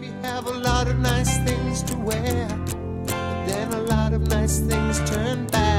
We have a lot of nice things to wear, but then a lot of nice things turn bad.